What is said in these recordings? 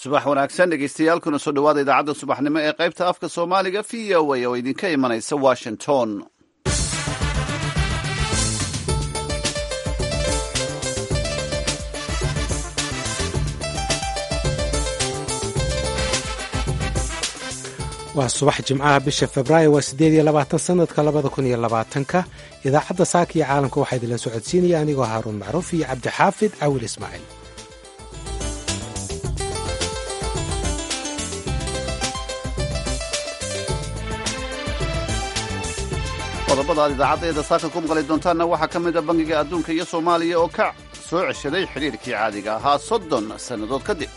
subax wanaagsan dhegeystayaal kuna soo dhawaada idaacadda subaxnimo ee qaybta afka soomaaliga v o a oo idinka imanaysa washington. waa subax jimcaha bisha febraayo waa 8 sanadka 2020 idaacadda saaka iyo caalamka waxaa idinla socodsiinaya anigoo haaruun macruuf iyo cabdixaafid cawil ismaaciil. qodobada aad idaacaddeeda saaka ku maqli doontaanna waxaa ka mid a bangiga adduunka iyo soomaaliya oo ka soo ceshaday xidhiirkii caadiga ahaa 30 sannadood kadib.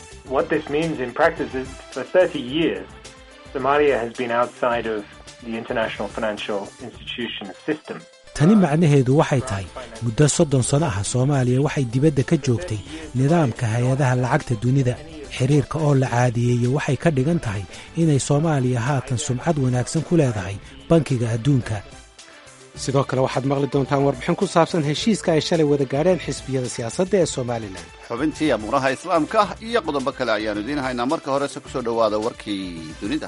Somalia has been outside of the international financial institution system. Tani macnaheedu waxay tahay muddo 30 sano ah Soomaaliya waxay dibadda ka joogtay nidaamka hay'adaha lacagta dunida. Xiriirka oo la caadiyeeyay waxay ka dhigan tahay inay Soomaaliya haatan sumcad wanaagsan ku leedahay bankiga adduunka. Sidoo kale waxaad maqli doontaan warbixin ku saabsan heshiiska ay shalay wada gaareen xisbiyada siyaasadda ee Soomaaliland. Xubintii amuuraha islaamka iyo qodobo kale ayaanu idiin haynaa. Marka horese ku soo dhawaada warkii dunida.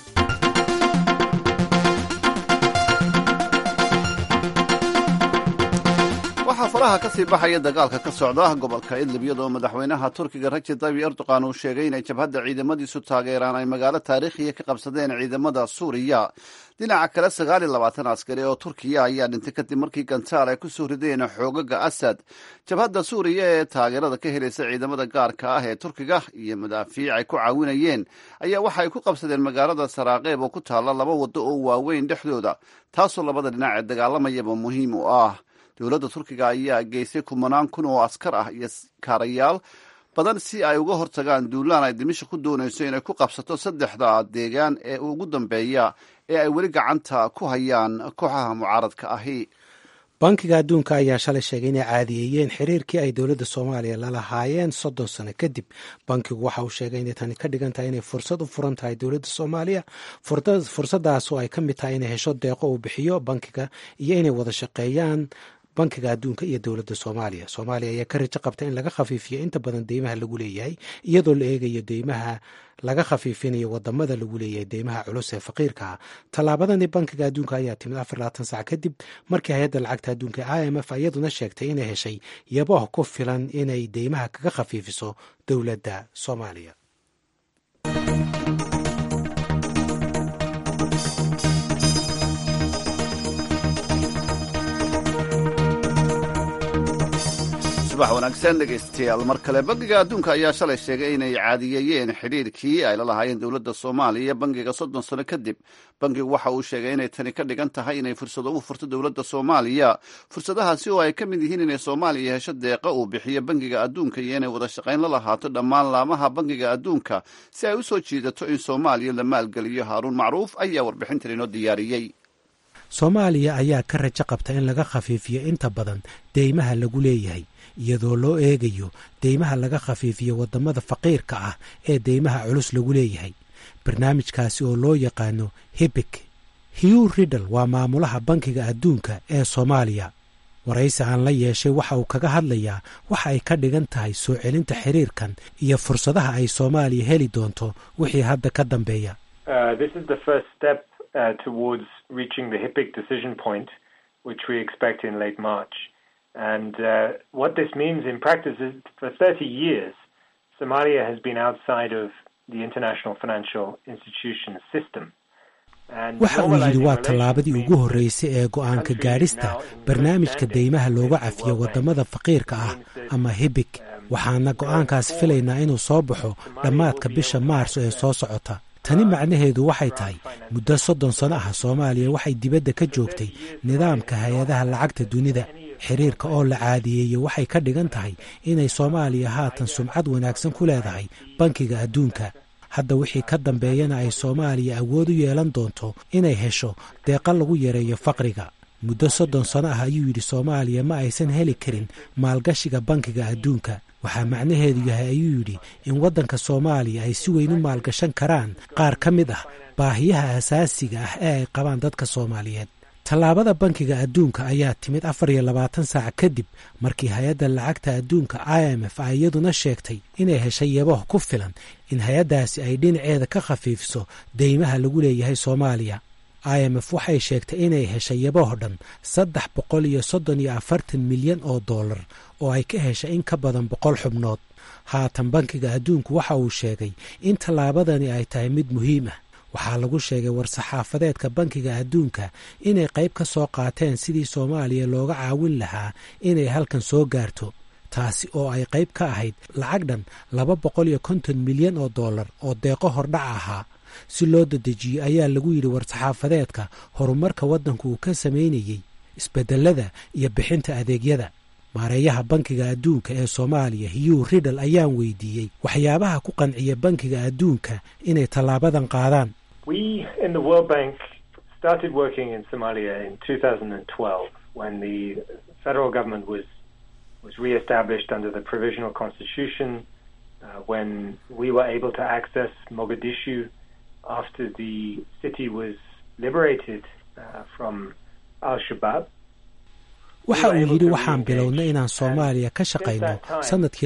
waxaa faraha ka sii baxaya dagaalka ka socda gobolka Idlib iyadoo madaxweynaha Turkiga Recep Tayyip Erdogan uu sheegay inay jabhadda ciidamadiisu taageeraan ay magaalo taariikhiya ka qabsadeen ciidamada Suuriya. dhinaca kale 29 askari oo Turkiya ayaa dhintay kadib markii gantaal ay ku soo rideen xoogaga Asad. jabhadda Suuriya ee taageerada ka helaysa ciidamada gaarka ah ee Turkiga iyo madaafiic ay ku caawinayeen ayaa waxa ay ku qabsadeen magaalada Saraaqeeb oo ku taala laba wado oo waaweyn dhexdooda, taasoo labada dhinac ee dagaalamayaba muhiim u ah. dowladda Turkiga ayaa geysay 10,000 oo askar ah iyo kaarayaal badan si ay uga hortagaan duulaan ay Dimashq ku doonayso inay ku qabsato 3 deegaan ee ugu dambeeya ee ay weli gacanta ku hayaan kooxaha mucaaradka ahi. bankiga adduunka ayaa shalay sheegay inay caadiyeeyeen xiriirkii ay dowladda Soomaaliya la lahaayeen 30 sano kadib. bankigu waxa uu sheegay inay tani ka dhigan tahay inay fursad u furan tahay dowladda Soomaaliya, fursadaas oo ay ka mid tahay inay hesho deeqo uu bixiyo bankiga iyo inay wada shaqeeyaan bankiga adduunka iyo dowladda Soomaaliya. Soomaaliya ayaa ka rajo qabta in laga khafiifiyo inta badan deymaha lagu leeyahay iyadoo la eegayo deymaha laga khafiifinayo wadamada lagu leeyahay deymaha culus ee faqiirka ah. tallaabadani bankiga adduunka ayaa timid 24 saac kadib markii hay'adda lacagta adduunka IMF iyaduna sheegtay inay heshay yabo ku filan inay deymaha kaga khafiifiso dowladda Soomaaliya. subax wanaagsan dhegeystayaal mar kale. bangiga adduunka ayaa shalay sheegay inay caadiyeeyeen xidhiirkii ay la lahaayeen dowladda Soomaaliya bangiga 30 sano kadib. bangigu waxa uu sheegay inay tani ka dhigan tahay inay fursado u furto dowladda Soomaaliya, fursadahaasi oo ay ka mid yihiin inay Soomaaliya hesho deeqa uu bixiyo bangiga adduunka iyo inay wada shaqayn la lahaato dhammaan laamaha bangiga adduunka si ay u soo jiidato in Soomaaliya la maalgeliyo. Haaruun Macruuf ayaa warbixintan inoo diyaariyey. Soomaaliya ayaa ka rajo qabta in laga khafiifiyo inta badan deymaha lagu leeyahay iyadoo loo eegayo deymaha laga khafiifiyo wadamada faqiirka ah ee deymaha culus lagu leeyahay. barnaamijkaasi oo loo yaqaano HIPC. Hugh Riddle waa maamulaha bankiga adduunka ee Soomaaliya. waraysi aan la yeeshay waxa uu kaga hadlayaa waxa ay ka dhigan tahay soo celinta xiriirkan iyo fursadaha ay Soomaaliya heli doonto wixii hadda ka dambeeya. This is the first step towards reaching the HIPC decision point, which we expect in late March. And what this means in practice is for 30 years, Somalia has been outside of the international financial institution system. waxa uu yidhi waa tallaabadii ugu horreysay ee go'aanka gaadhista barnaamijka deymaha looga cafiyo waddamada faqiirka ah ama HIPC. waxaana go'aankaas filaynaa inuu soo baxo dhammaadka bisha Maarso ee soo socota. tani macnaheedu waxay tahay muddo 30 sano ah Soomaaliya waxay dibadda ka joogtay nidaamka hay'adaha lacagta dunida. xiriirka oo la caadiyeeyay waxay ka dhigan tahay inay Soomaaliya haatan sumcad wanaagsan ku leedahay bankiga adduunka. hadda wixii ka dambeeyana ay Soomaaliya awood u yeelan doonto inay hesho deeqa lagu yareeyo faqriga. muddo 30 sano ah ayuu yidhi Soomaaliya ma aysan heli karin maalgashiga bankiga adduunka. waxaa macnaheedu yahay ayuu yidhi in waddanka Soomaaliya ay si weyn u maalgashan karaan qaar ka mid ah baahiyaha asaasiga ah ee ay qabaan dadka Soomaaliyeed. tallaabada bankiga adduunka ayaa timid 24 saac kadib markii hay-adda lacagta adduunka IMF ay iyaduna sheegtay inay heshay yabo ku filan in hay-addaasi ay dhinaceeda ka khafiifiso deymaha lagu leeyahay Soomaaliya. IMF waxay sheegtay inay heshay yabo dhan $334 milyan oo ay ka heshay in ka badan 100 xubnood. haatan bankiga adduunku waxa uu sheegay in tallaabadani ay tahay mid muhiim ah. waxaa lagu sheegay war-saxaafadeedka bankiga adduunka inay qayb ka soo qaateen sidii Soomaaliya looga caawin lahaa inay halkan soo gaarto, taasi oo ay qayb ka ahayd lacag dhan $250 milyan oo deeqo hordhac ahaa. si loo dadejiyo ayaa lagu yidhi war-saxaafadeedka horumarka waddanku uu ka samaynayey, isbedelada iyo bixinta adeegyada. maareeyaha bankiga adduunka ee Soomaaliya Hugh Riddle ayaan weydiiyey waxyaabaha ku qanciya bankiga adduunka inay tallaabadan qaadaan. We in the World Bank started working in Somalia in 2012 when the federal government was re-established under the provisional constitution, when we were able to access Mogadishu after the city was liberated from Al-Shabaab. waxa uu yidhi waxaan bilownay inaan Soomaaliya ka shaqayno sanadkii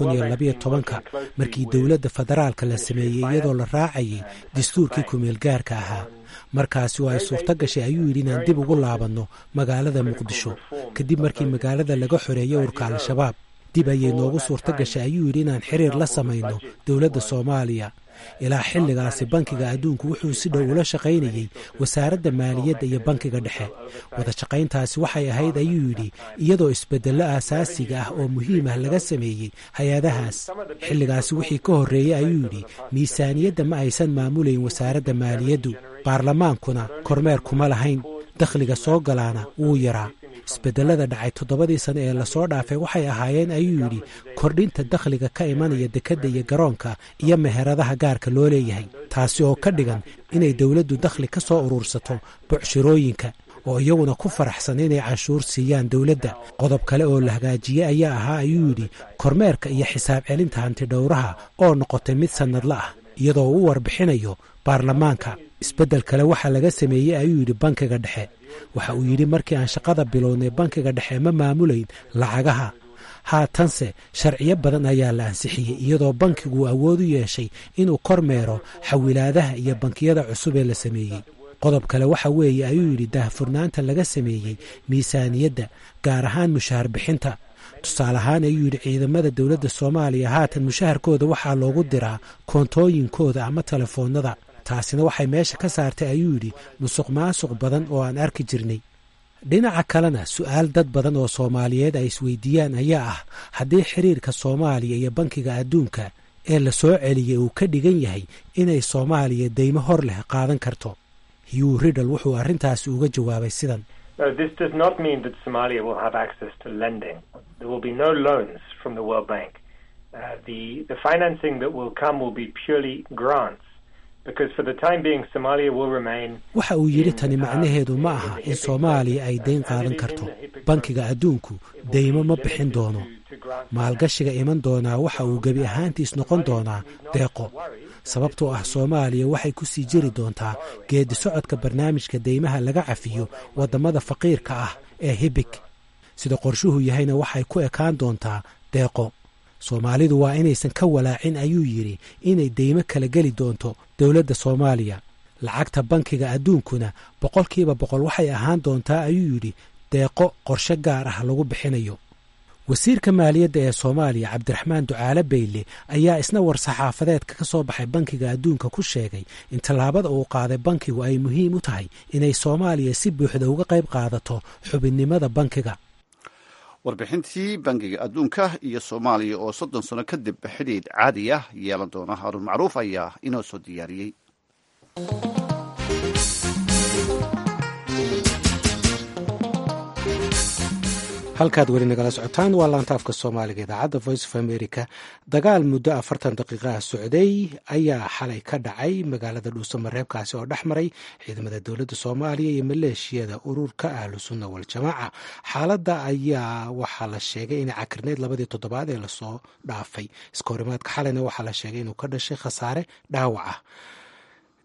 2012 markii dowladda federaalka la sameeyey iyadoo la raacayay dastuurkii ku-meel gaarka ahaa. markaasi oo ay suurto gashay ayuu yidhi inaan dib ugu laabanno magaalada Muqdisho kadib markii magaalada laga xoreeyay ururka Al-Shabaab. dib ayay noogu suurto gashay ayuu yidhi inaan xiriir la samayno dowladda Soomaaliya. ilaa xilligaasi bankiga adduunku wuxuu si dhow ula shaqaynayay wasaaradda maaliyadda iyo bankiga dhexe. wada shaqayntaasi waxay ahayd ayuu yidhi iyadoo isbedello aasaasiga ah oo muhiim ah laga sameeyey hay-adahaas. xilligaasi wixii ka horreeyey ayuu yidhi miisaaniyadda ma aysan maamulayn wasaaradda maaliyaddu, baarlamaankuna kormeer kuma lahayn, dakhliga soo galaana wuu yaraa. isbedelada dhacay 7 sano ee lasoo dhaafay waxay ahaayeen ayuu yidhi kordhinta dakhliga ka imanaya dekedda iyo garoonka iyo meheradaha gaarka loo leeyahay, taasi oo ka dhigan inay dowladdu dakhli ka soo urursato bucshirooyinka oo iyaguna ku faraxsan inay canshuur siiyaan dowladda. qodob kale oo la hagaajiyey ayaa ahaa ayuu yidhi kormeerka iyo xisaab celinta hantidhowraha oo noqotay mid sannadla ah iyadoo u warbixinayo baarlamaanka. isbeddel kale waxaa laga sameeyey ayuu yidhi bankiga dhexe. waxa uu yidhi markii aan shaqada bilownay bankiga dhexe ma maamulayn lacagaha. haatanse sharciyo badan ayaa la ansixiyey iyadoo bankigu awood u yeeshay inuu kormeero xawilaadaha iyo bankiyada cusub ee la sameeyey. qodob kale waxa weeye ayuu yidhi daahfurnaanta laga sameeyey miisaaniyadda, gaar ahaan mushaar bixinta. tusaale ahaan ayuu yidhi ciidamada dowladda Soomaaliya haatan mushaharkooda waxaa loogu diraa koontooyinkooda ama telefoonada. taasina waxay meesha ka saartay ayuu yidhi musuq badan oo aan arki jirnay. dhinaca kalena su'aal dad badan oo Soomaaliyeed ay isweydiiyaan ayaa ah haddii xiriirka Soomaaliya iyo bankiga adduunka ee la soo celiyey uu ka dhigan yahay inay Soomaaliya deymo hor leh qaadan karto. Hugh Riddle wuxuu arrintaasi uga jawaabay sidan. This does not mean that Somalia will have access to lending. There will be no loans from the World Bank. The financing that will come will be purely grants. waxa uu yidhi tani macnaheedu ma aha in Soomaaliya ay deyn qaadan karto. bankiga adduunku deymo ma bixin doono. maalgashiga iman doonaa waxa uu gebi ahaantiis noqon doonaa deeqo. sababtoo ah Soomaaliya waxay ku sii jiri doontaa geedi socodka barnaamijka deymaha laga cafiyo waddamada faqiirka ah ee HIBIC. sida qorshuhu yahayna waxay ku ekaan doontaa deeqo. Soomaalidu waa inaysan ka walaacin ayuu yidhi inay deymo kala geli doonto dowladda Soomaaliya. lacagta bankiga adduunkuna 100% waxay ahaan doontaa ayuu yidhi deeqo qorshe gaar ah lagu bixinayo. wasiirka maaliyadda ee Soomaaliya Cabdiraxmaan Ducaale Beyle ayaa isna war-saxaafadeedka ka soo baxay bankiga adduunka ku sheegay in tallaabada uu qaaday bankigu ay muhiim u tahay inay Soomaaliya si buuxda uga qayb qaadato xubinnimada bankiga. warbixintii bangiga adduunka iyo Soomaaliya oo 30 sano kadib xidhiidh caadi ah yeelan doona. Haruun Macruuf ayaa inoo soo diyaariyey. halkaad weli nagala socotaan waa laanta afka Soomaaliga idaacadda Voice of America. dagaal muddo 40 daqiiqo ah socday ayaa xalay ka dhacay magaalada Dhuusamareebkaasi oo dhex maray ciidamada dowladda Soomaaliya iyo maleeshiyada ururka Ahlusunna wal Jamaaca. xaaladda ayaa waxaa la sheegay inay cakirneyd 2 toddobaad ee lasoo dhaafay. iska horimaadka xalayna waxaa la sheegay inuu ka dhashay khasaare dhaawac ah.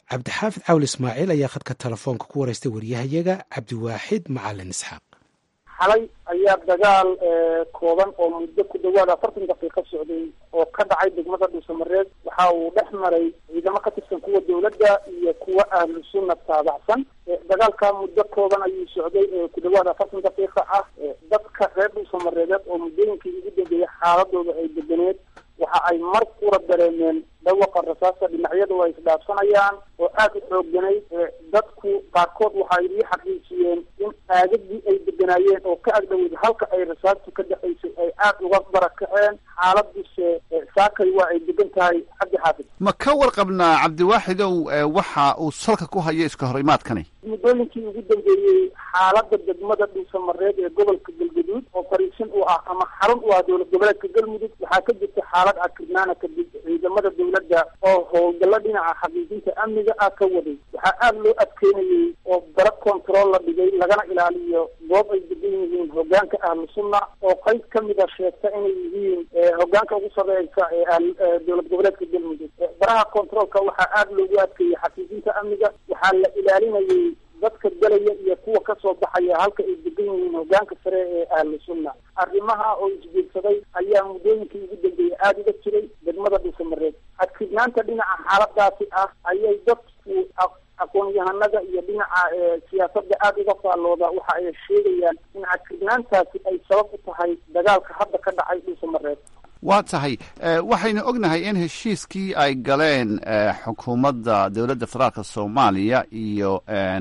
cabdixaafid cawl ismaaciil ayaa khadka telefoonka ku waraystay waryahayaga cabdiwaaxid macalin isxaaq. xalay ayaa dagaal kooban oo muddo ku dhawaad 40 daqiiqo socday oo ka dhacay degmada Dhuusamareed waxa uu dhex maray ciidamo ka tirsan kuwa dowladda iyo kuwa ahlu sunna taabacsan. dagaalka muddo kooban ayuu socday ku dhawaad 40 daqiiqo ah. dadka reer Dhuusamareed oo muddooyinkii ugu dambeeyay xaaladooda ay deganeed waxa ay mar kula dareemeen dhawaqa rasaasta dhinacyadu ay isdhaafsanayaan oo aad u xoogganay. dadku qaarkood waxa ay xaqiijiyeen in aagagii ay deganaayeen oo ka agdhowday halka ay rasaastu ka dhaxaysay ay aad uga barakaceen. xaaladdiise saakay waa ay degan tahay. cabdi xaafid ma ka warqabnaa cabdiwaaxidow waxa uu salka ku hayo iska hor imaadkani? muddooyinkii ugu dambeeyey xaaladda degmada Dhuusamareed ee gobolka Galgaduud oo fariisin u ah ama xarun u ah dowlad goboleedka Galmudug waxaa ka jirta xaalad akirnaana kadib ciidamada dowladda oo howlgalla dhinaca xaqiijinta amniga ah ka waday. waxaa aad loo adkeynayey oo bara control la dhigay lagana ilaaliyo goob ay degan yihiin hoggaanka ahlu sunna oo qayb ka mid a sheegta inay yihiin hoggaanka ugu sarreeysa ee dowlad goboleedka Galmudug. baraha controlka waxaa aad loogu adkeeyey xaqiijinta amniga. waxaa la ilaalinayay dadka galaya iyo kuwa ka soo baxaya halka ay degan yihiin hoggaanka sare ee ahlu sunna. arrimaha oo isbiirsaday ayaa muddooyinkii ugu dambeeyey aada uga jiray degmada Dhuusamareed. adkignaanta dhinaca xaaladaasi ah ayay dadku aqoon-yahanada iyo dhinaca siyaasadda aada uga faallooda waxa ay sheegayaan in adkignaantaasi ay sabab u tahay dagaalka hadda ka dhacay Dhuusamareed. waa tahay waxaynu ognahay in heshiiskii ay galeen xukuumadda dowladda federaalka Soomaaliya iyo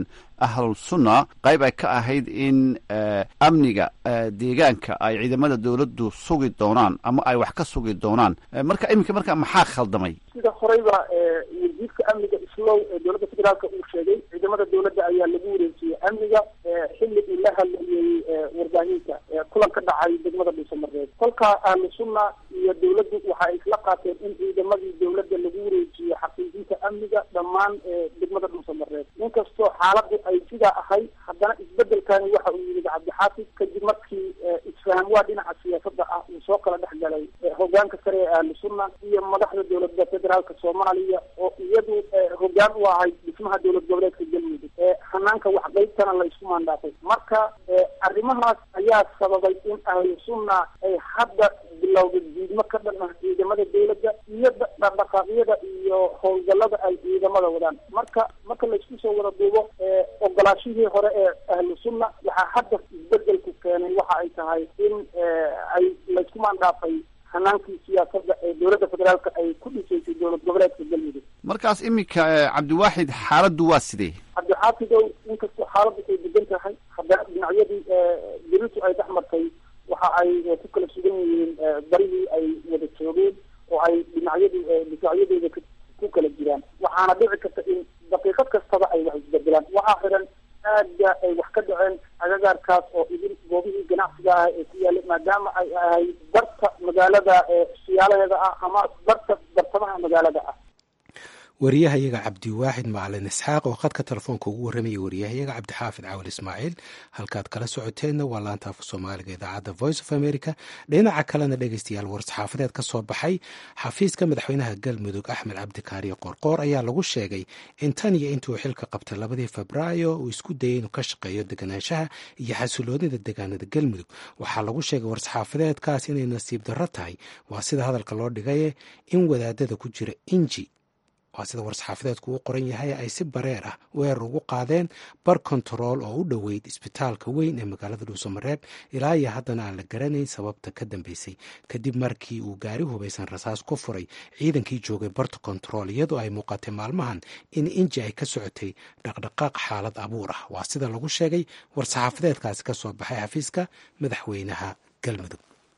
ahlul sunna qayb ay ka ahayd in amniga deegaanka ay ciidamada dowladdu sugi doonaan ama ay wax ka sugi doonaan. marka maxaa khaldamay? sida horeyba wasiirka amniga islow ee dowladda federaalka uu sheegay ciidamada dowladda ayaa lagu wareejiyey amniga xilli uu la hadlayey warbaahinta kulan ka dhacay degmada Dhuusamareed. kolka ahlu sunna iyo dowladdu waxa ay isla qaateen in ciidamadii dowladda lagu wareejiyo xaqiijinta amniga dhammaan degmada Dhuusamareed. inkastoo xaaladdu ay sidaa ahay haddana isbedelkani waxa uu yimid cabdixaafid kadib markii isfaham waa dhinaca siyaasadda ah uu soo kala dhex galay hoggaanka sare ee ahlu sunna iyo madaxda dowladda federaalka Soomaaliya oo iyadu hoggaan u ahayd dhismaha dowlad goboleedka Galmudug. hanaanka wax qaybtana la isku maandhaafay. marka arrimahaas ayaa sababay in ahlu sunna ay hadda bilowda diidmo ka dhan ah ciidamada dowladda iyo dhaqdhaqaaqyada iyo howlgallada ay ciidamada wadaan. marka la isku soo wada duubo ogolaashihii hore ee ahlu sunna waxaa hadda isbedelku keenay waxa ay tahay in ay laysku maandhaafay hanaankii siyaasadda ee dowladda federaalka ay ku dhisaysay dowlad goboleedka Galmudug. markaas iminka cabdiwaaxid xaaladdu waa sidee? cabdixaafidow inkastoo xaaladdu ay degan tahay haddana dhinacyadii dowladdu ay dhex martay waxa ay ku kala sugan yihiin barihii ay wada joogeen oo ay difaacyadooda ku kala jiraan. waxaana dhici karta in daqiiqad kastaba ay wax isbedelaan. waxaa xiran aada ay wax ka dhaceen agagaarkaas oo idin goobihii ganacsiga ah ee ku yaallay maadaama ay ahayd barta magaalada siyaalaheeda ah ama bartamaha magaalada ah. wariyahayaga cabdiwaaxid macalin isxaaq oo khadka telefoonka ugu warramayay wariyahayaga cabdixaafid caawil ismaaciil. halkaad kala socoteenna waa laanta afka soomaaliga idaacadda voice of america. dhinaca kalena dhegeystayaal war-saxaafadeed ka soo baxay xafiiska madaxweynaha galmudug axmed cabdikaariyo qoorqoor ayaa lagu sheegay in tan iyo intuu xilka qabtay 2 febraayo uu isku dayay inuu ka shaqeeyo deganaanshaha iyo xasiloonida deegaanada galmudug. waxaa lagu sheegay war-saxaafadeedkaas inay nasiib darro tahay, waa sida hadalka loo dhigaye, in wadaadada ku jira inji waa sida war-saxaafadeedku u qoran yahay ay si bareer ah weerar ugu qaadeen bar kontarool oo u dhoweyd isbitaalka weyn ee magaalada Dhuusamareeb. ilaa iyo haddana aan la garanayn sababta ka dambeysay kadib markii uu gaari hubaysan rasaas ku furay ciidankii joogay barta kontarool iyadoo ay muuqatay maalmahan in inji ay ka socotay dhaqdhaqaaq xaalad abuur ah. waa sida lagu sheegay war-saxaafadeedkaasi ka soo baxay xafiiska madaxweynaha galmudug.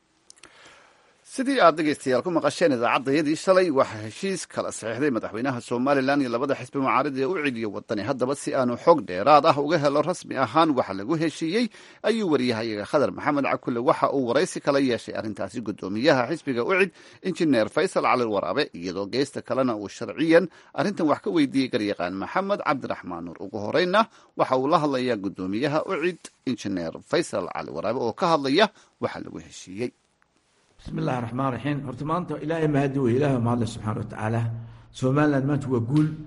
sidii aad dhegeystayaal ku maqasheen idaacaddayadii shalay waxaa heshiis kala saxiixday madaxweynaha Somalilan iyo labada xisbi mucaarad ee u cidiyo wadani. haddaba si aanu xog dheeraad ah uga helo rasmi ahaan waxa lagu heshiiyey ayuu wariyahayaga khadar maxamed cakulle waxa uu waraysi kala yeeshay arrintaasi guddoomiyaha xisbiga ucid injineer faysal cali waraabe, iyadoo geesta kalena uu sharciyan arrintan wax ka weydiiyey garyaqaan maxamed cabdiraxmaan nuur. ugu horeyna waxa uu la hadlayaa guddoomiyaha ucid injineer faysal cali waraabe oo ka hadlaya waxa lagu heshiiyey. بسم الله الرحمن الرحيم. horta maanta ilaahay mahadi wey, ilaahay mahadle subxaana watacaala. somaliland maanta waa guul,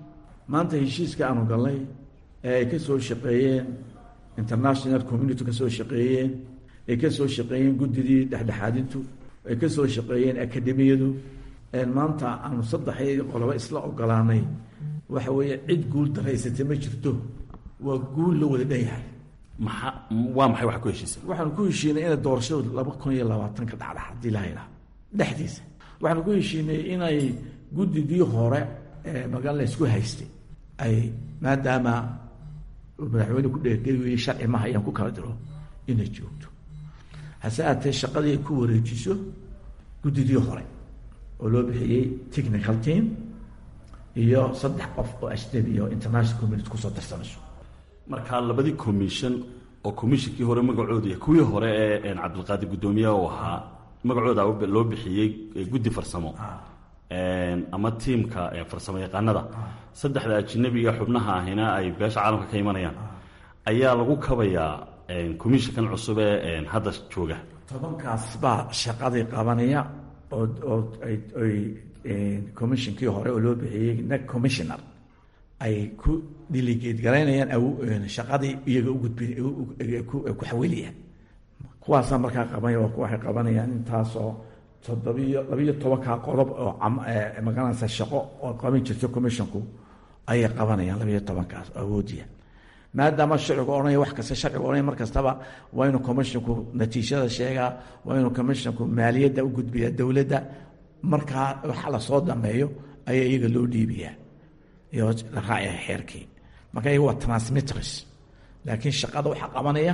maanta heshiiska aanu galnay ee ay ka soo shaqeeyeen international community ka soo shaqeeyeen ay ka soo shaqeeyeen guddidii dhexdhexaadintu ay ka soo shaqeeyeen akademiyadu maanta aanu saddexdii qoloba isla ogolaanay waxa weeye cid guul daraysatay ma jirto waa guul la wada dhan yahay waa maxay wax ku heshiisay waxaanu ku heshiinay inay doorashadu 2020 ka dhacda haddii la yidhaah dhexdiisa waxaanu ku heshiinay inay guddidii hore ee magan la isku haystay ay maadaama madaxweyne ku dheergeliyay sharci ma hayaan ku kala diro inay joogto hase aatee shaqadii ay ku wareejiso guddidii hore oo loo bixiyey technical team iyo 3 qof oo ajnabi iyo international community kusoo darsanayso markaa labadii commission oo commissionkii hore magacooda iyo kuwii hore ee cabdilqaadir guddoomiyaha u ahaa magacooda loo bixiyey guddi farsamo ama tiimka farsamo yaqaanada saddexda ajnabiga xubnaha ahina ay beesha caalamka ka imanayaan ayaa lagu kabayaa commissionkan cusub ee hadda jooga 10kaas baa shaqadii qabanaya oo ay commissionkii hore oo loo bixiyey nag commissioner ay ku delegate garaynayaan shaqadii iyaga u gudbin ku xawiliyaan kuwaasa markaa qabanaya waa kuwa waxay qabanayaan intaasoo 12 qodob oo magaranaysa shaqo oo qaban jirta commissionku ayay qabanayaan 12kaas awoodiya maadaama sharcigu oranaya wax kasta sharcigu oranaya mar kastaba waa inuu commissionku natiijada sheegaa waa inuu commissionku maaliyadda u gudbiyaa dowladda markaa waxa la soo dhameeyo ayaa iyaga loo dhiibiyaa iyo la raacaya xeerkii marka iyaga waa transmitters laakiin shaqada waxaa qabanaya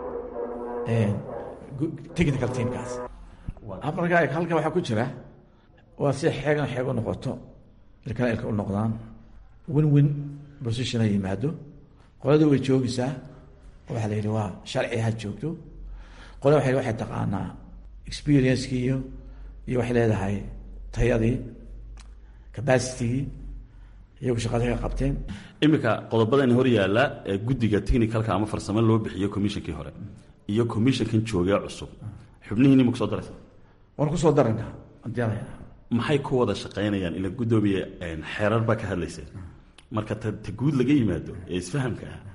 technical teamkaas markaa halka waxaa ku jira waa si xeego noqoto ilkana ilka u noqdaan win position ay yimaado qoladii way joogaysaa waxaa la yidhi waa sharci ha joogto qolada waxay taqaanaa experience-kii iyo waxay leedahay tayadii capacity-gii iyagu shaqadii ka qabteen iminka qodobadan hor yaalla ee guddiga technicalka ama farsamo loo bixiyo commissionkii hore iyo commissionkan joogay cusub xubnihiina ma ku soo daraysa waan ku soo daraynaa haddii la maxay ku wada shaqaynayaan ila guddoomiye xeerar baa ka hadlayseen marka ta guud laga yimaado ee isfahamka ah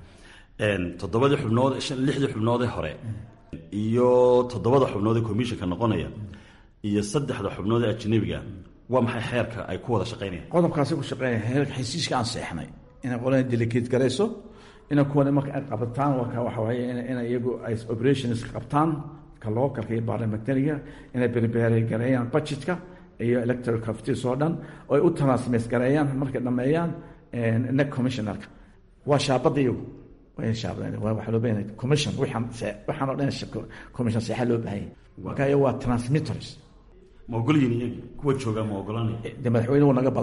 7 xubnood 6 xubnood hore iyo 7 xubnood ee commissionka noqonaya iyo 3 xubnood ee ajnabiga waa maxay xeerka ay ku wada shaqaynayaan qodobkaasi ku shaqaynaya heerka heshiiska aan seexnay inay qolaan delegate garayso inay kuwan marka ay qabataan waxa weeye inay iyagu ay operations qabtaan ka localka iyo parliamentariga inay prepare gareeyaan budgetka iyo electoral committees oo dhan oo ay u transmit gareeyaan marka dhameeyaan next commissionerka waa shaabada iyagu waa shaabada waxa loo baahan commission waxaan oo dhan commission saxa loo baahan marka iyagu waa transmitters ma ogolyiin iyagu kuwa jooga ma ogolanay madaxweynuhu naga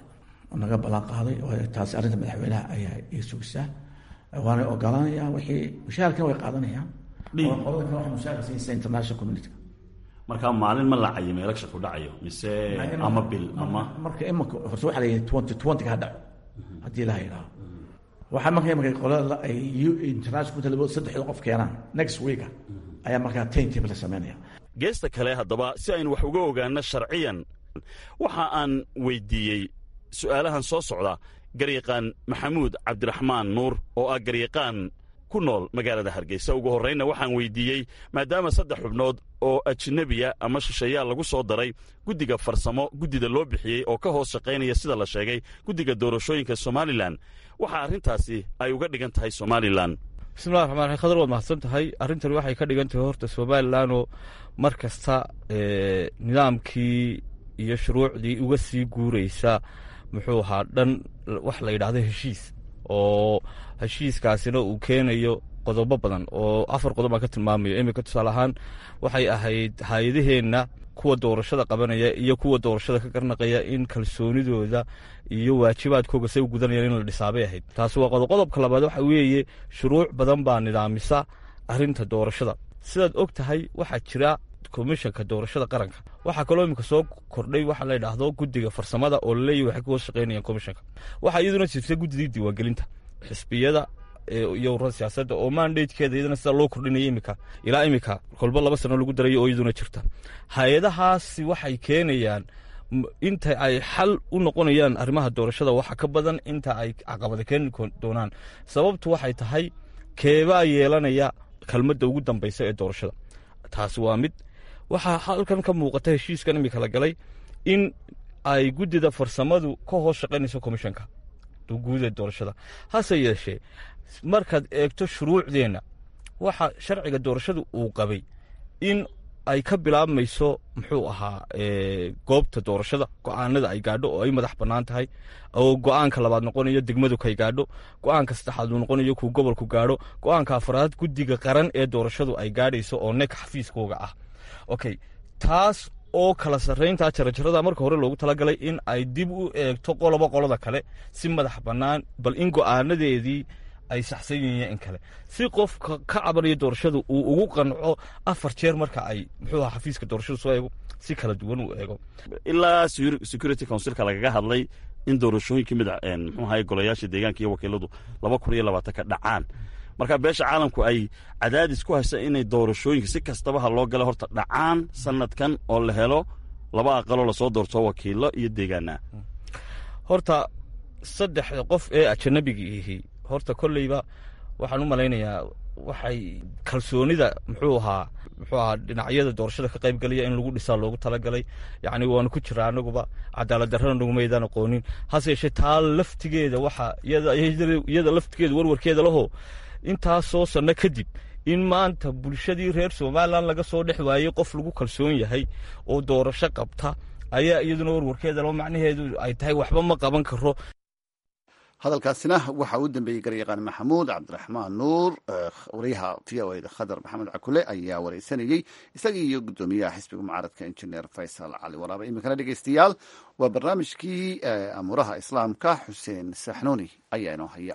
balan qaaday oo taas arrinta madaxweynaha ayaa ay sugaysaa waana ogolanaya wixii mushaharkan way qaadanayaan qodobkan waxa mushaharka siinaysa international community marka maalin ma la cayimay election ku dhacayo mise ama bil ama marka imaka horta waxa la yidhi 2020 ka dhaco haddii la yidhaaho waxaa marka qolada ay international community 3 qof keenaan next week ayaa markaa timetable la sameynaya geesta kale haddaba si aynu wax uga ogaano sharciyan waxa aan weydiiyey su'aalahan soo socda garyaqaan maxamuud cabdiraxmaan nuur oo ah garyaqaan ku nool magaalada hargeysa ugu horreynna waxaan weydiiyey maadaama 3 xubnood oo ajnabiya ama shisheeyaa lagu soo daray guddiga farsamo guddida loo bixiyey oo ka hoos shaqaynaya sida la sheegay guddiga doorashooyinka somalilan waxa arrintaasi ay uga dhigan tahay somalilan bismillahi raxmaan raxiim khadar waad mahadsan tahay arrintani waxay ka dhigan tahay horta somalilanoo mar kasta nidaamkii iyo shuruucdii uga sii guuraysa muxuu ahaa dhan wax la yidhaahdo heshiis oo heshiiskaasina uu keenayo qodobo badan oo 4 qodob aan ka tilmaamayo iminka tusaale ahaan waxay ahayd hay-adaheenna kuwa doorashada qabanaya iyo kuwa doorashada ka garnaqaya in kalsoonidooda iyo waajibaadkooga say u gudanayaan in la dhisaabay ahayd taasi waa qodobka labaad waxa weeye shuruuc badan baa nidaamisa arrinta doorashada sidaad og tahay waxaa jira komishanka doorashada qaranka waxaa kaloo iminka soo kordhay waxa la yidhaahdo guddiga farsamada oo laleeyahy waxay ku hoos shaqaynayaan komishanka waxaa iyaduna jirta guddidii diiwaangelinta xisbiyada iyo ururada siyaasadda oo mandatekeeda iyadana sida loo kordhinaya imika ilaa imika kolba 2 sano lagu darayo oo iyaduna jirta hay-adahaasi waxay keenayaan inta ay xal u noqonayaan arrimaha doorashada waxa ka badan inta ay caqabada keeni doonaan. sababtu waxay tahay keebaa yeelanaya kelmadda ugu dambaysa ee doorashada. taasi waa mid. waxaa halkan ka muuqata heshiiskan imika la galay in ay guddida farsamadu ka hoos shaqaynayso komishanka guud ee doorashada. hase yeeshee markaad eegto shuruucdeenna waxa sharciga doorashadu uu qabay in ay ka bilaabmayso muxuu ahaa goobta doorashada go'aanada ay gaadho oo ay madax bannaan tahay, oo go'aanka labaad noqonayo degmadu kay gaadho, go'aanka saddexaad uu noqonayo kuu gobolku gaadho, go'aanka afraad guddiga qaran ee doorashadu ay gaadhayso oo nek xafiiskooga ah. okay, taas oo kala sarrayntaa jarajarada marka hore loogu talagalay in ay dib u eegto qoloba qolada kale si madax bannaan, bal in go'aanadeedii ay saxsan yihiin in kale, si qofka ka cabanaya doorashadu uu ugu qanco 4 jeer marka ay muxuu ahaa xafiiska doorashadu soo eego si kala duwan uu eego. ilaa security councilka lagaga hadlay in doorashooyinkii muxuu ahaa golayaasha deegaanka iyo wakiiladu 2020 ka dhacaan, marka beesha caalamku ay cadaadis ku haysa inay doorashooyinka si kastaba ha loo gala horta dhacaan sanadkan oo la helo 2 aqaloo lasoo doorto wakiilo iyo deegaana. horta 3 qof ee ajnabiga yihiin horta kolleyba waxaan u malaynayaa waxay kalsoonida muxuu ahaa dhinacyada doorashada ka qayb galaya in lagu dhisaa loogu talagalay. yacni waanu ku jiraa anaguba cadaalad darrana nagumaydaan aqoonin. hase yeeshee taa laftigeeda waxa iyada laftigeeda warwarkeeda laho intaasoo sanno kadib in maanta bulshadii reer somalilan laga soo dhex waayey qof lagu kalsoon yahay oo doorasho qabta ayaa iyaduna warwarkeeda lao macnaheedu ay tahay waxba ma qaban karo. hadalkaasina waxa uu dambeeyey garyaqaan maxamuud cabdiraxmaan nuur. wariyaha v o da khadar maxamed cakule ayaa wareysanayey isagii iyo guddoomiyaha xisbiga mucaaradka injineer faysal cali waraabe. iminkana dhegeystayaal waa barnaamijkii amuuraha islaamka. xuseen saxnuuni ayaa inoo haya.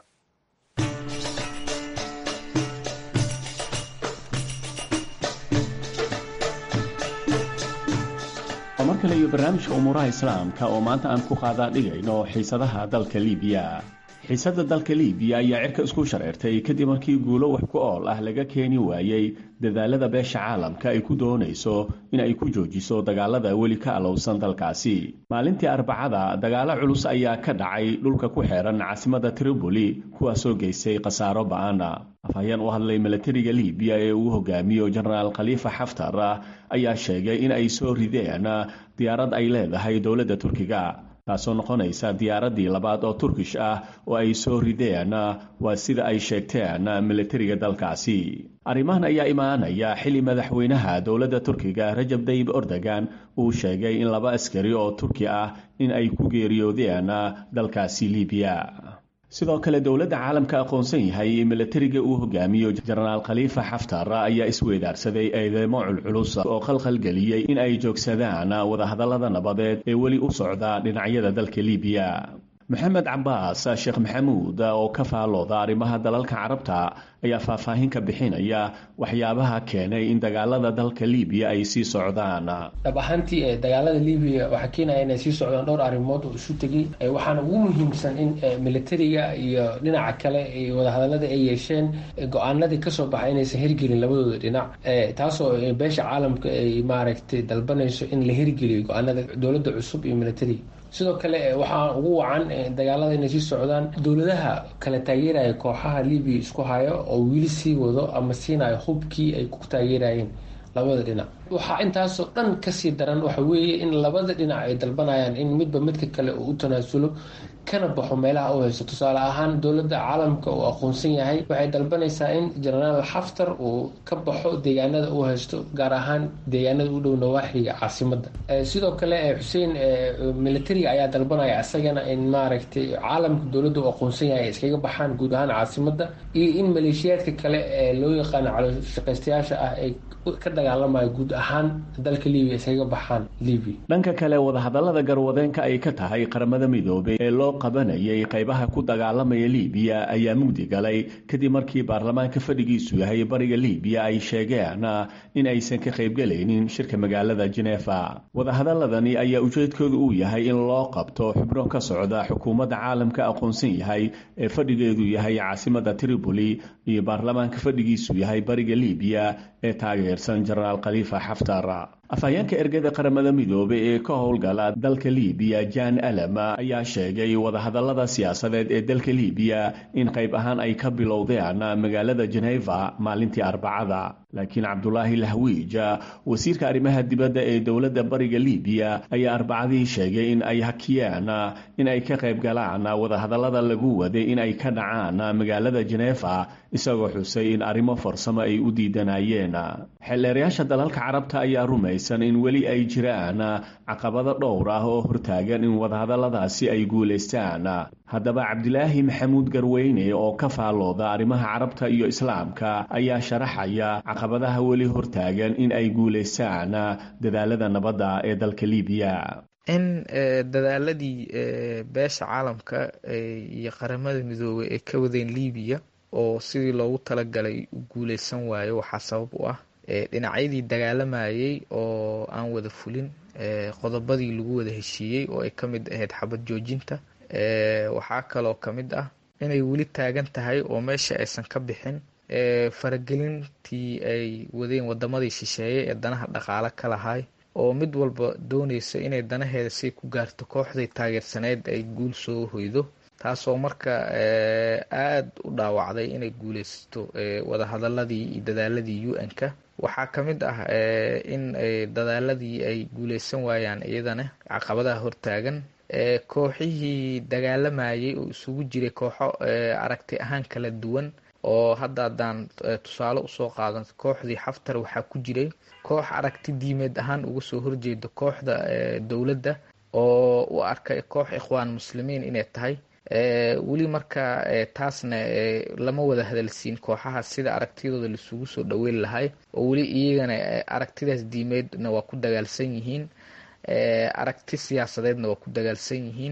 mar kale iyo barnaamijka umuuraha islaamka oo maanta aan ku qaadaa dhigayno xiisadaha dalka liibiya. xiisadda dalka liibiya ayaa cirka isku shareertay kadib markii guulo wax ku ool ah laga keeni waayey dadaalada beesha caalamka ay ku doonayso in ay ku joojiso dagaalada weli ka alowsan dalkaasi. maalintii Arbacada dagaalo culus ayaa ka dhacay dhulka ku xeeran caasimadda Tripoli kuwaasoo geystay khasaaro ba'an. afhayeen u hadlay milatariga liibiya ee uu hogaamiyo jenaraal khalifa xaftar ayaa sheegay in ay soo rideen diyaarad ay leedahay dowladda Turkiga, taasoo noqonaysa diyaaraddii labaad oo Turkish ah oo ay soo rideen. waa sida ay sheegteen milatariga dalkaasi. arrimahan ayaa imaanaya xilli madaxweynaha dowladda Turkiga Rajab Tayyip Erdogan uu sheegay in 2 askari oo Turki ah in ay ku geeriyoodeen dalkaasi liibiya. sidoo kale dowladda caalamka aqoonsan yahay milatariga uu hogaamiyo jenaraal khalifa xaftar ayaa isweydaarsaday eedeymo culculus oo khalkhal geliyey in ay joogsadaan wadahadallada nabadeed ee weli u socda dhinacyada dalka liibiya. maxamed cabaas sheekh maxamuud oo ka faalooda arrimaha dalalka carabta ayaa faahfaahin ka bixinaya waxyaabaha keenay in dagaalada dalka liibiya ay sii socdaan. dhab ahaantii dagaalada liibiya waxaa keenaya inay sii socdaan dhowr arrimood oo isu tegay. waxaana ugu muhiimsan in militariga iyo dhinaca kale wadahadallada ay yeesheen go-aanadii kasoo baxay inaysan hirgelin labadooda dhinac, taasoo beesha caalamka ay maaragtay dalbanayso in la hirgeliyo go-aanada dowladda cusub iyo militariga. sidoo kale waxaa ugu wacan dagaalada inay sii socdaan dowladaha kala taageeraya kooxaha liibiya isku hayo oo weli sii wado ama siinayo hubkii ay ku taageerayeen labada dhinac. waxaa intaasoo dhan kasii daran waxa weeye in labada dhinac ay dalbanayaan in midba midka kale uu u tanaasulo kana baxo meelaha u haysto. tusaale ahaan dowladda caalamka uu aqoonsan yahay waxay dalbanaysaa in jenaraal xaftar uu ka baxo deegaanada uu haysto, gaar ahaan deegaanada u dhow nawaaxiga caasimadda. sidoo kale xuseen militariga ayaa dalbanaya isagana in maaragtay caalamka dowladda uu aqoonsan yahay ay iskaga baxaan guud ahaan caasimadda, iyo in maleeshiyaadka kale ee loo yaqaano calooshaqaystayaasha ah ay ka dagaalamaya guud ahaan dalka liibiya iskaga baxaan liibiya. dhanka kale wadahadallada garwadeenka ay ka tahay qaramada midoobay ee loo qabanayay qaybaha ku dagaalamaya liibiya ayaa mugdi galay kadib markii baarlamaanka fadhigiisu yahay bariga liibiya ay sheegeen in aysan ka qaybgalaynin shirka magaalada Geneva. wadahadaladani ayaa ujeedkoodu uu yahay in loo qabto xubno ka socda xukuumadda caalamka aqoonsan yahay ee fadhigeedu yahay caasimadda Tripoli iyo baarlamaanka fadhigiisu yahay bariga liibiya ee taageersan jenaraal khalifa xaftar. afhayeenka ergada qaramada midoobay ee ka howlgala dalka liibiya jan alama ayaa sheegay wadahadallada siyaasadeed ee dalka liibiya in qayb ahaan ay ka bilowdeen magaalada Geneva maalintii Arbacada laakiin Cabdulaahi Lahwiija wasiirka arrimaha dibadda ee dowladda bariga liibiya ayaa Arbacadii sheegay in ay hakiyaan in ay ka qayb galaan wadahadallada lagu waday in ay ka dhacaan magaalada Geneva isagoo xusay in arrimo farsamo ay u diidanayeen xeelleerayaasha dalalka carabta ayaa rumaysan in weli ay jiraan caqabado dhowr ah oo hortaagan in wadahadalladaasi ay guulaystaan haddaba Cabdilaahi Maxamuud Garweyne oo ka faalooda arrimaha carabta iyo islaamka ayaa sharaxaya caqabadaha weli hortaagan in ay guulaystaan dadaalada nabadda ee dalka Liibiya in dadaaladii beesha caalamka iyo qaramada midoobay ee ka wadeen Liibiya oo sidii loogu talagalay u guulaysan waayo waxaa sabab u ah dhinacyadii dagaalamayay oo aan wada fulin qodobadii lagu wada heshiiyey oo ay ka mid ahayd xabad joojinta waxaa kaloo ka mid ah inay weli taagan tahay oo meesha aysan ka bixin faragelintii ay wadeen wadamadii shisheeye ee danaha dhaqaale ka lahay oo mid walba doonaysa inay danaheeda si ku gaarto kooxday taageersaneyd ay guul soo hoydo taasoo marka aad u dhaawacday inay guulaysato wadahadaladii iyo dadaaladii UN-ka waxaa ka mid ah in dadaaladii ay guulaysan waayaan iyadana caqabadaha hortaagan kooxihii dagaalamayay oo isugu jiray kooxo aragti ahaan kala duwan oo hadda haddaan tusaale usoo qaadan kooxdii Xaftar waxaa ku jiray koox aragti diimeed ahaan uga soo horjeeda kooxda dowladda oo u arkay koox ikhwaan muslimiin inay tahay weli marka taasna lama wada hadalsiin kooxaha sida aragtidooda laisugu soo dhaweyn lahay oo weli iyagana aragtidaas diimeedna waa ku dagaalsan yihiin aragti siyaasadeedna waa ku dagaalsan yihiin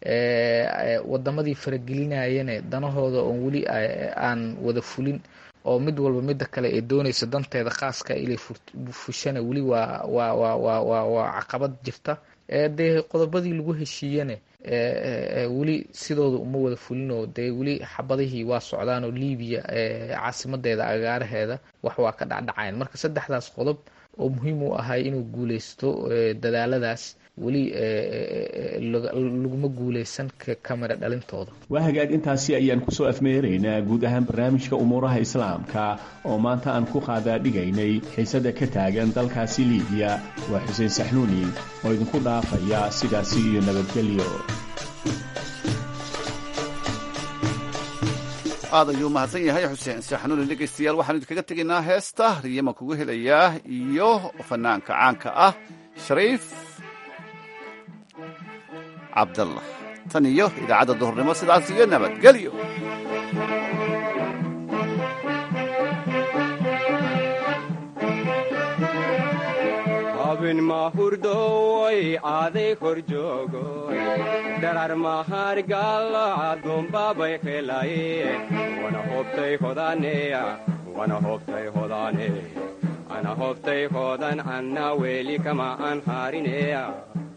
wadamadii faragelinayana danahooda oo weli aan wada fulin oo mid walba midda kale ee doonaysa danteeda khaaska ilay fushana weli waa caqabad jirta dee qodobadii lagu heshiiyana weli sidooda uma wada fulinoo dee weli xabadihii waa socdaan oo Liibiya caasimadeeda agaaraheeda wax waa ka dhacdhacayn marka saddexdaas qodob oo muhiim u ahay inuu guulaysto dadaaladaas weli laguma guulaysan kamera dhalintooda waa hagaag intaasi ayaan kusoo afmeeraynaa guud ahaan barnaamijka umuuraha islaamka oo maanta aan ku qaadaa dhigaynay xiisada ka taagan dalkaasi Liibiya waa Xuseen Saxnuuni oo idinku dhaafaya sidaasi iyo nabadgelyo aad ayuu mahadsan yahay Xuseen Saxnuuni dhegeystayaal waxaan idinkaga tegaynaa heesta riyama kugu helayaa iyo fanaanka caanka ah Shariif Cabdallah tan iyo idaacadda duhurnimo sidaas iyo nabadgelyo abin mahurdoy aaday kor joogoy darar mahargala dumbabay khelaye wana hobtay hodan anna weli kama an harineya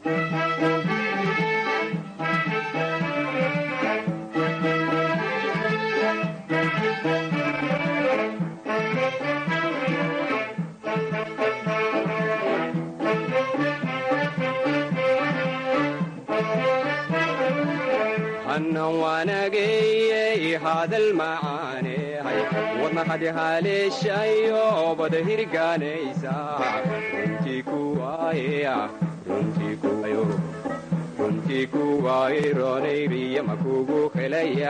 annan waanageyey hadal macaaney wadna hadi haleeshayo bada hirgaanaysa runtii kuwaaye roonayriya makugu helaya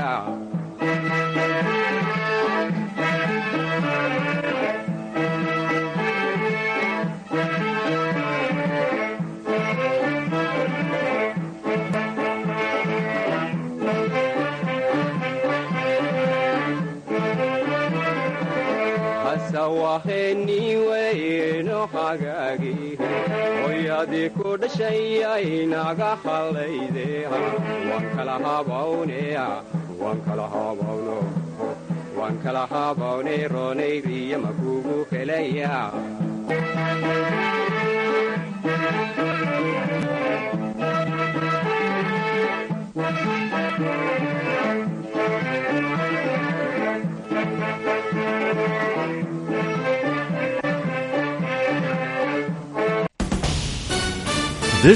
waheniweyno hagaagi hoyadii ku dhashayay naga hallayde waan kala habawne roonayriya makugu helaya